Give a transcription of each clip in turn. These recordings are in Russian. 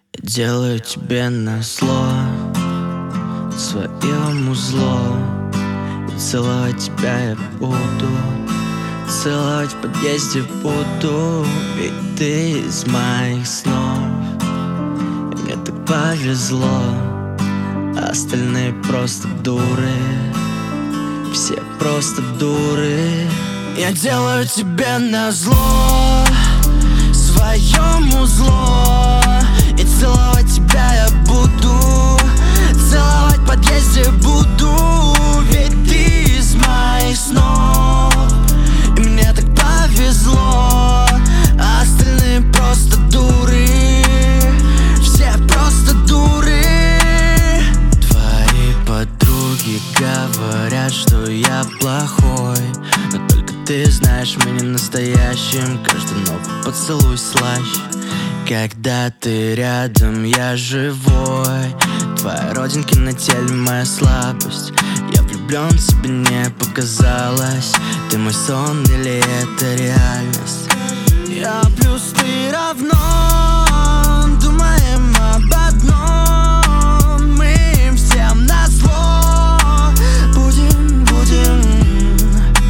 Делаю тебе назло свое музло, и целовать тебя я буду, целовать в подъезде буду, ведь ты из моих снов. И мне так повезло, а остальные просто дуры, все просто дуры. Я делаю тебе назло свое музло, и целовать тебя я буду, целовать в подъезде буду, ведь ты из моих снов. И мне так повезло, а остальные просто дуры, все просто дуры. Твои подруги говорят, что я плохой, но только ты знаешь меня настоящим. Каждый новый поцелуй слаще, когда ты рядом, я живой. Твои родинки на теле моя слабость. Я влюблен в тебя, не показалось. Ты мой сон или это реальность? Я плюс ты равно, думаем об одном. Мы всем назло будем.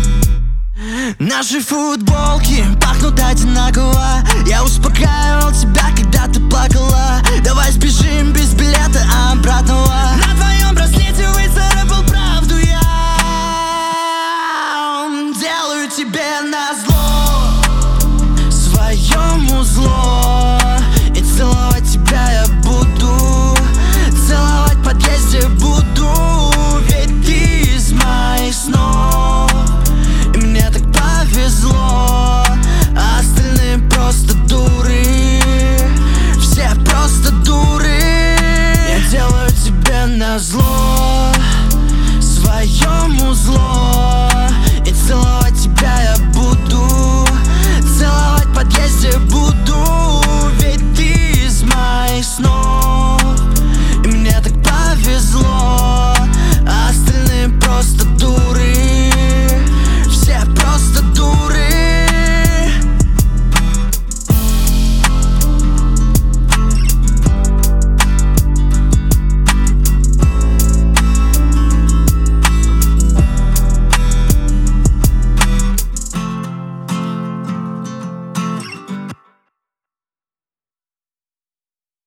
Наши футболки пахнут одинаково. Я успокаивал тебя